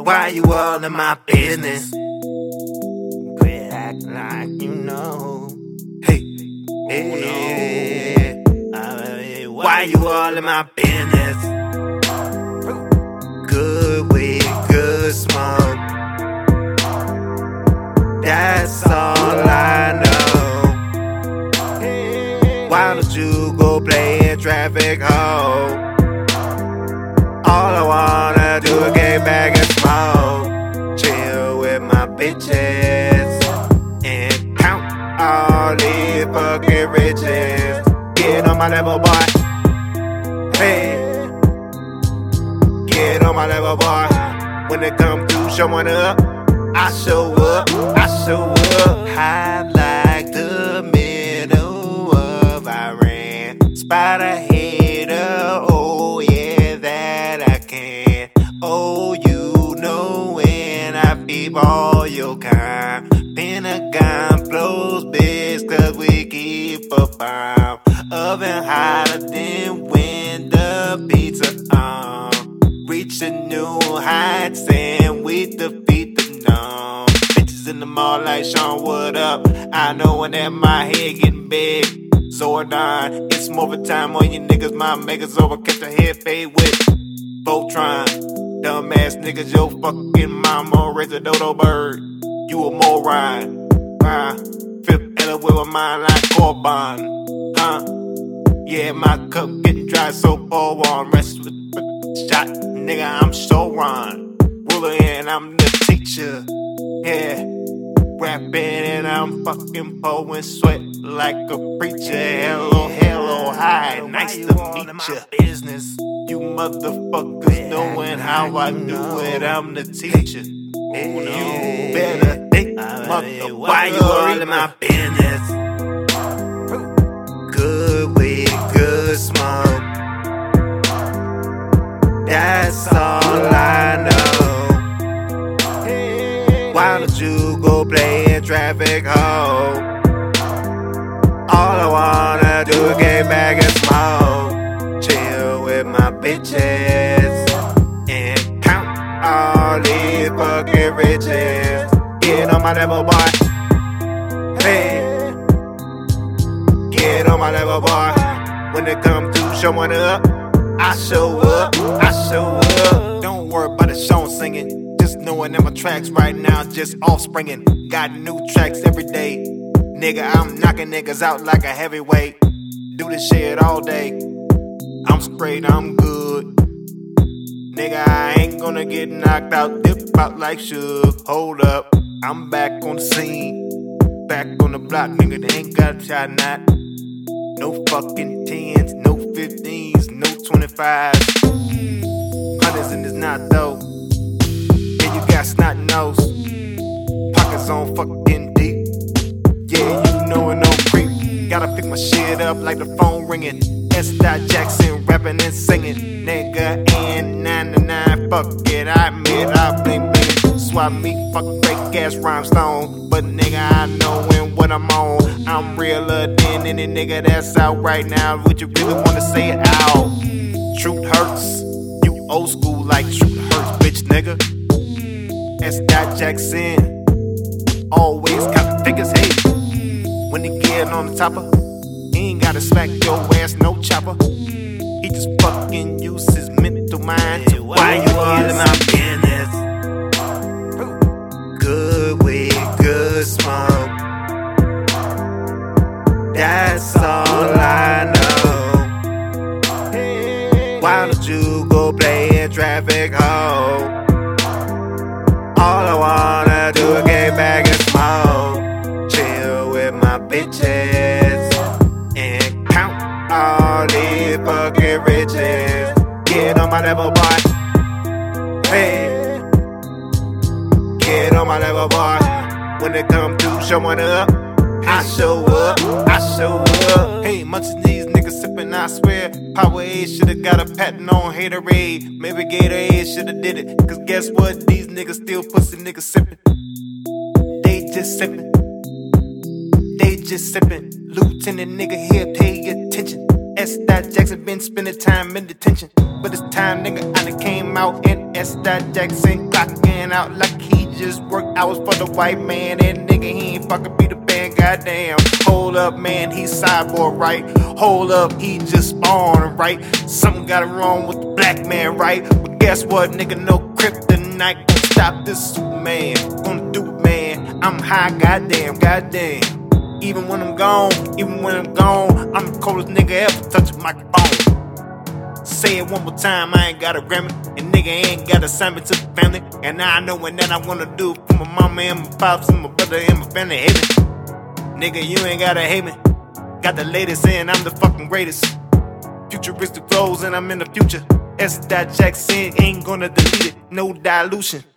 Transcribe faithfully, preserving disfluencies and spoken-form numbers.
Why you all in my business? Quit acting like you know. Hey, hey, hey. Why you all in my business? Good weed, good smoke. That's all I know. Why don't you go play in traffic, ho? All I wanna do is get back and smoke. Chill with my bitches and count all these fucking riches. Get on my level, boy. Hey, get on my level, boy. When it comes to showing up, I show up, I show up. High like the middle of Iran. Spot a hater, oh yeah, that I can. Oh, you know when I peep all your kind. Pentagon blows bitch, cause we keep a bomb. Oven hotter than when the pizza on. Reach a new heights and we defeat the norm. Bitches in the mall like Sean, what up? I know when that my head getting big. Zordon, it's more of a time on you niggas. My makers over, catch a head fade with Voltron. Dumbass niggas, yo fucking mama raised a dodo bird. You a moron. Uh, fifth Ella with my mind like Corbin. Huh? Yeah, my cup getting dry, so pour on. Rest with the shot, nigga, I'm so Ron. Ruler and I'm the teacher. Yeah, rapping and I'm fucking pouring sweat like a preacher. Hello, hello, hi, nice to meet ya. Business, you motherfuckers knowing how I do it. I'm the teacher. You better think, mother, why you all in my business? Good weed, good smoke. That's all I know. Why don't you go play in traffic, ho? All I wanna do is get back and smoke. Chill with my bitches and count all these fucking riches. Get on my level, boy. Hey, get on my level, boy. When it comes to showing up, I show up, I show up. Don't worry about the song singing. Just knowing that my tracks right now just off springing. Got new tracks every day. Nigga, I'm knocking niggas out like a heavyweight. Do this shit all day. I'm straight, I'm good. Nigga, I ain't gonna get knocked out, dip out like Suge. Hold up, I'm back on the scene. Back on the block, nigga, they ain't got a shot not. No fucking tens, no fifteens, no twenty-fives. Hundreds in this knot though. Yeah, you got snot nose. Pockets on fucking deep. Yeah, you know it don't creep. Gotta pick my shit up like the phone ringing. S. Jackson rapping and singing. Nigga, and ninety-nine, fuck it, I admit I bling bling. Swap me, fuck fake ass rhymestone. But nigga, I know when what I'm on. I'm realer than any nigga that's out right now. Would you really wanna say it out? Truth hurts. You old school like truth hurts, bitch nigga. S. Jackson. Always got the figures hate. When they get on the topper, he ain't gotta smack your ass, no chopper. He just fucking use his mental mind to why you all in my business. Good weed, good smoke. That's all I know. Why don't you go play in traffic, ho? All I wanna do is get back and smoke. Chill with my bitches and count all these fucking riches. Get on my level, boy. Hey, get on my level, boy. When it comes to showing up, I show up, I show up. Hey, much of these niggas sippin', I swear. Powerade should've got a patent on Haterade. Maybe Gatorade should've did it. Cause guess what? These niggas still pussy niggas sippin'. They just sippin'. They just sippin'. Lieutenant nigga here, pay attention. S. Jackson been spending time in detention. But it's time, nigga, I done came out and S. Jackson clockin' man out like he just worked hours for the white man. And nigga, he ain't fucking be the band, goddamn. Hold up, man, he cyborg, right? Hold up, he just spawned, right? Something got it wrong with the black man, right? But guess what, nigga, no kryptonite gon' stop this Superman. Gonna do it, man. I'm high, goddamn, goddamn. Even when I'm gone, even when I'm gone, I'm the coldest nigga ever touch a microphone. Say it one more time, I ain't got a Grammy, and nigga ain't got a assignment to the family. And now I know what that I wanna do for my mama and my pops and my brother and my family. Hate me, nigga, you ain't gotta hate me. Got the latest and I'm the fucking greatest. Futuristic flows and I'm in the future. S. Jackson ain't gonna delete it, no dilution.